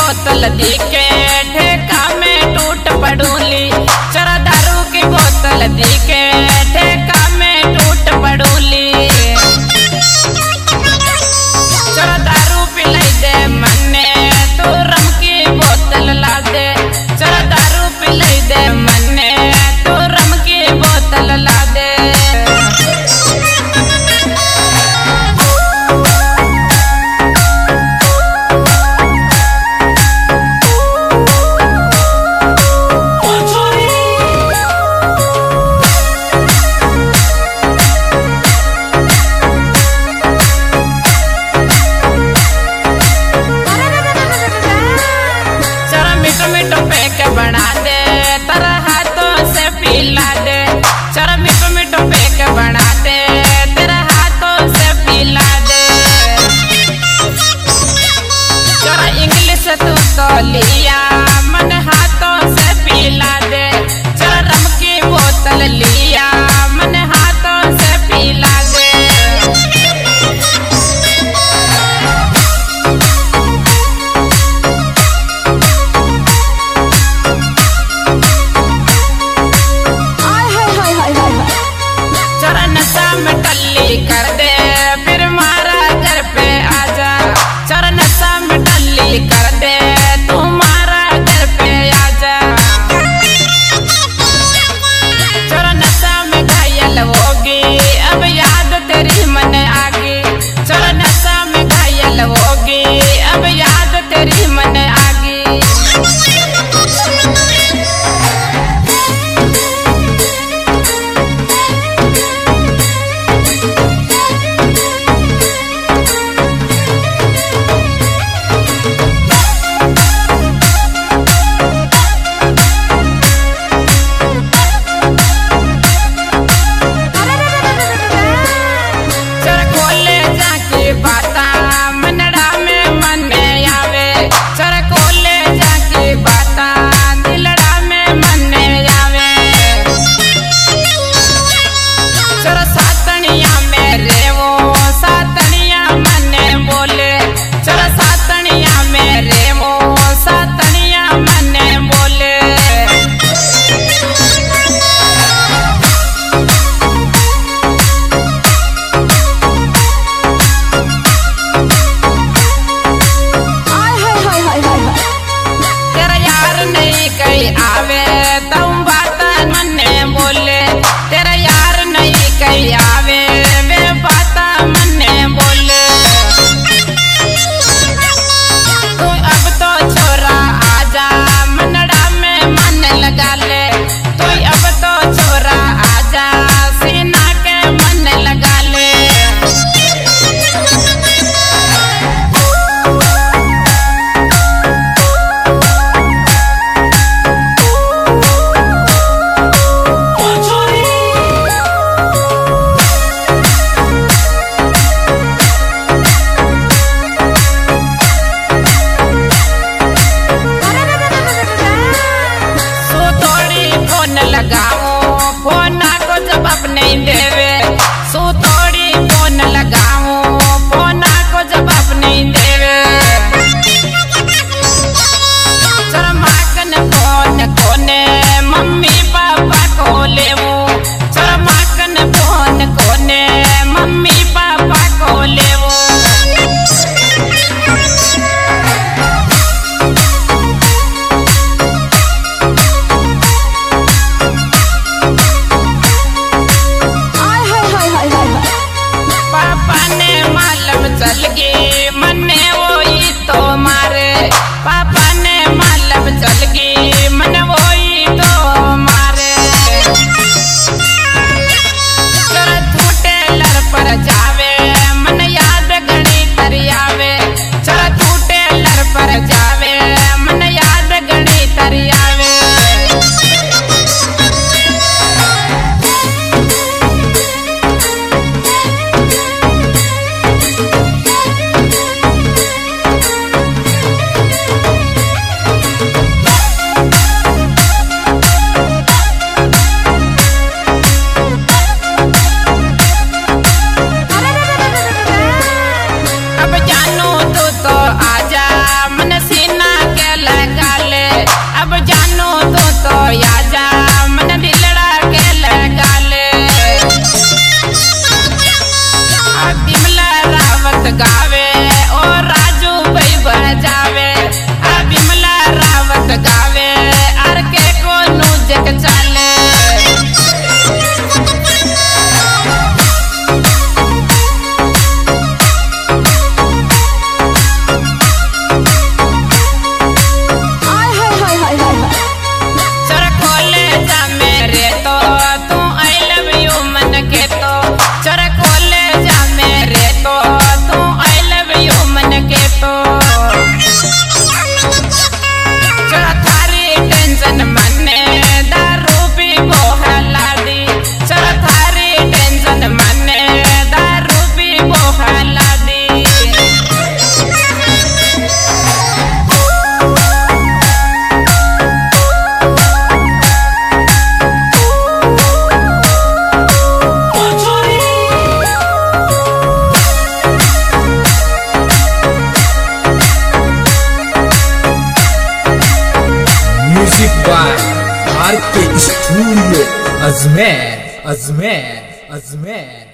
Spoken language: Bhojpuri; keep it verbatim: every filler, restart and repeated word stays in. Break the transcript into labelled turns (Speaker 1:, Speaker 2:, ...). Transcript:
Speaker 1: बोतल दी के ठेका में टूट पड़ूली। चरा दारू की बोतल दी के ठेका में टूट पड़ूली। चरा दारू पिलाई दे मन्ने तू रम की बोतल ला दे। चरा दारू पिलाई दे मन्ने तू रम की बोतल ला दे। बना दे तेरा हाथों से पिला दे। चरा मिठो मिठो पैक बना दे तेरा हाथों से पिला दे। चरा इंग्लिश तू तो लिया मन हाथों से पिला दे। चरा रम की बोतल लिया मन हाथों से पिला दे। कर दे फिर मारा घर पे आजा। चरा नशा में टल्ली कर दे तुम्हारा घर पे आजा। चरा नशा में घायल होगी अब याद तेरी मन आगी। चरा नशा में घायल होगी अब याद तेरी मन आगी। आवे तुम बात मन्ने बोले तेरा यार नहीं कहीं आवे वे बात मन्ने बोले। तू अब तो छोरा आजा मनड़ा में मन लगा ले। तू अब तो छोरा आजा सीना के मन लगा ले। लगाओ फोन को जवाब नहीं देवे सो थोड़ी फोन लगाओ फोन को जवाब नहीं देवे। चरमाकन फोन कोने मम्मी पापा को ले वो। चरमाकन फोन कोने मम्मी पापा को ले वो। चल गई मन्ने वही तो मारे। पापा ने मालम चल गई मन वही तो मारे। चरा टूटे लर पर जावे मन याद घड़ी तरियावे। चरा टूटे लर पर जावे मन याद घड़ी तरियावे।
Speaker 2: आर के स्टूडियो अजमेर अजमेर अजमेर।